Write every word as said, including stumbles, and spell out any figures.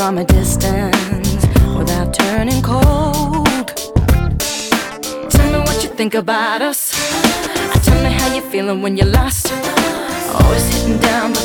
from a distance without turning cold. Tell me what you think about us. Tell me how you feeling when you're lost. Always hitting down